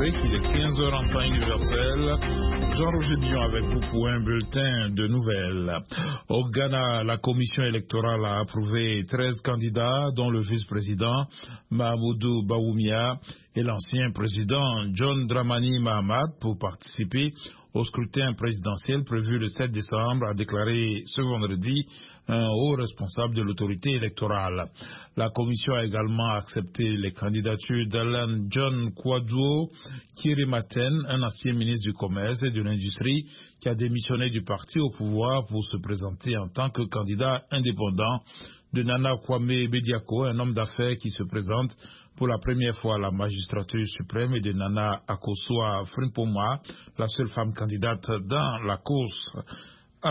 d'Afrique, il est 15h en temps universel. Jean-Roger Billon avec vous pour un bulletin de nouvelles. Au Ghana, la commission électorale a approuvé 13 candidats, dont le vice-président Mahamoudou Bawumia et l'ancien président John Dramani Mahama pour participer au scrutin présidentiel prévu le 7 décembre, a déclaré ce vendredi un haut responsable de l'autorité électorale. La commission a également accepté les candidatures d'Alan John Kwadwo Kyerematen, un ancien ministre du Commerce et de l'Industrie qui a démissionné du parti au pouvoir pour se présenter en tant que candidat indépendant, de Nana Kwame Bediako, un homme d'affaires qui se présente pour la première fois à la magistrature suprême, et de Nana Akosua Frimpongboa, la seule femme candidate dans la course à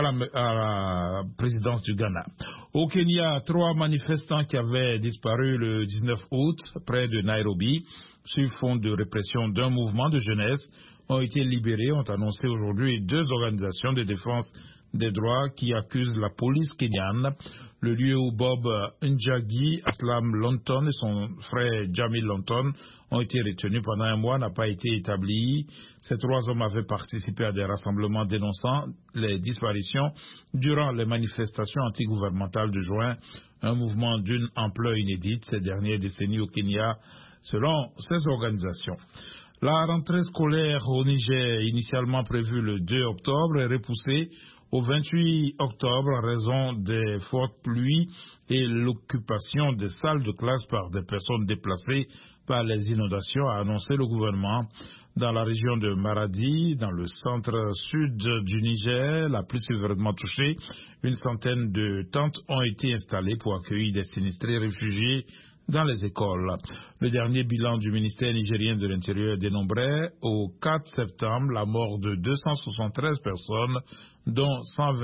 la présidence du Ghana. Au Kenya, 3 manifestants qui avaient disparu le 19 août près de Nairobi sur fond de répression d'un mouvement de jeunesse ont été libérés, ont annoncé aujourd'hui 2 organisations de défense des droits qui accusent la police kenyane. Le lieu où Bob Njagi, Aslam Lonton et son frère Jamil Lonton ont été retenus pendant un mois n'a pas été établi. Ces 3 hommes avaient participé à des rassemblements dénonçant les disparitions durant les manifestations antigouvernementales de juin, un mouvement d'une ampleur inédite ces dernières décennies au Kenya, selon ces organisations. La rentrée scolaire au Niger, initialement prévue le 2 octobre, est repoussée au 28 octobre en raison des fortes pluies et l'occupation des salles de classe par des personnes déplacées par les inondations, a annoncé le gouvernement. Dans la région de Maradi, dans le centre-sud du Niger, la plus sévèrement touchée, une centaine de tentes ont été installées pour accueillir des sinistrés réfugiés dans les écoles. Le dernier bilan du ministère nigérien de l'Intérieur dénombrait au 4 septembre la mort de 273 personnes, dont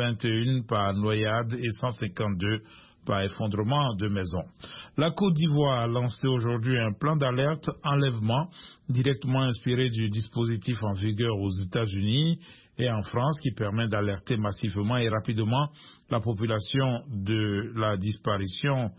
121 par noyade et 152 par effondrement de maisons. La Côte d'Ivoire a lancé aujourd'hui un plan d'alerte enlèvement directement inspiré du dispositif en vigueur aux États-Unis et en France qui permet d'alerter massivement et rapidement la population de la disparition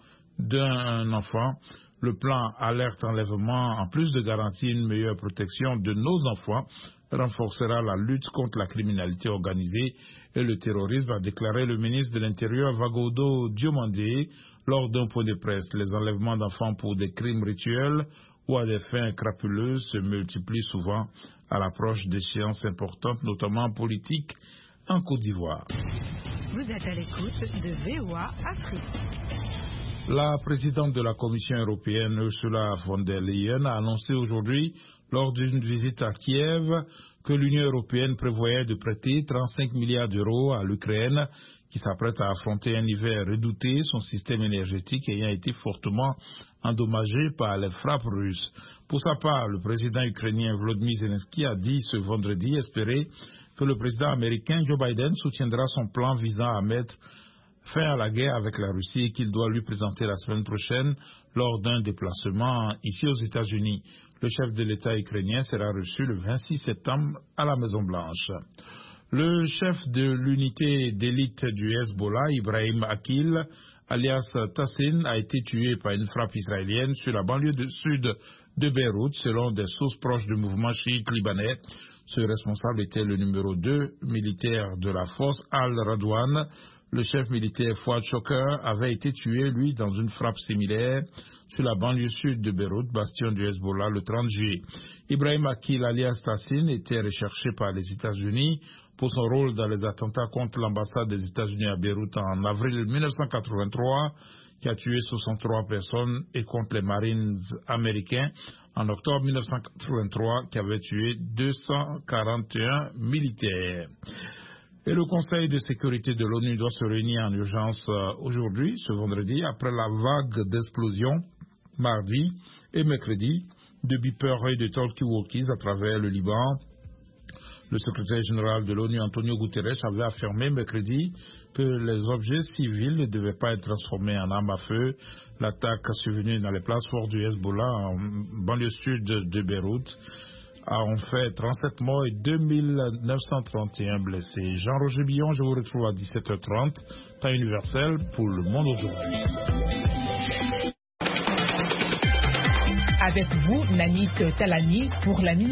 d'un enfant. Le plan alerte enlèvement, en plus de garantir une meilleure protection de nos enfants, renforcera la lutte contre la criminalité organisée et le terrorisme, a déclaré le ministre de l'Intérieur Vagodo Diomandé lors d'un point de presse. Les enlèvements d'enfants pour des crimes rituels ou à des fins crapuleuses se multiplient souvent à l'approche d'échéances importantes, notamment politiques, en Côte d'Ivoire. Vous êtes à l'écoute de VOA Afrique. La présidente de la Commission européenne, Ursula von der Leyen, a annoncé aujourd'hui, lors d'une visite à Kiev, que l'Union européenne prévoyait de prêter 35 milliards d'euros à l'Ukraine, qui s'apprête à affronter un hiver redouté, son système énergétique ayant été fortement endommagé par les frappes russes. Pour sa part, le président ukrainien Volodymyr Zelensky a dit ce vendredi espérer que le président américain Joe Biden soutiendra son plan visant à mettre fin à la guerre avec la Russie et qu'il doit lui présenter la semaine prochaine lors d'un déplacement ici aux États-Unis. Le chef de l'État ukrainien sera reçu le 26 septembre à la Maison-Blanche. Le chef de l'unité d'élite du Hezbollah, Ibrahim Akil, alias Tassin, a été tué par une frappe israélienne sur la banlieue sud de Beyrouth, selon des sources proches du mouvement chiite libanais. Ce responsable était le numéro 2 militaire de la force Al-Radwan. Le chef militaire Fouad Choker avait été tué, lui, dans une frappe similaire sur la banlieue sud de Beyrouth, bastion du Hezbollah, le 30 juillet. Ibrahim Akil alias Tassin était recherché par les États-Unis pour son rôle dans les attentats contre l'ambassade des États-Unis à Beyrouth en avril 1983, qui a tué 63 personnes, et contre les Marines américains en octobre 1983, qui avait tué 241 militaires. Et le Conseil de sécurité de l'ONU doit se réunir en urgence aujourd'hui, ce vendredi, après la vague d'explosions mardi et mercredi de beepers et de talkie-walkies à travers le Liban. Le secrétaire général de l'ONU, Antonio Guterres, avait affirmé mercredi que les objets civils ne devaient pas être transformés en armes à feu. L'attaque survenue dans les places fortes du Hezbollah en banlieue sud de Beyrouth a en fait 37 morts et 2931 blessés. Jean-Roger Billon, je vous retrouve à 17h30, temps universel pour Le Monde aujourd'hui. Avec vous, Nanit Talani, pour la minute.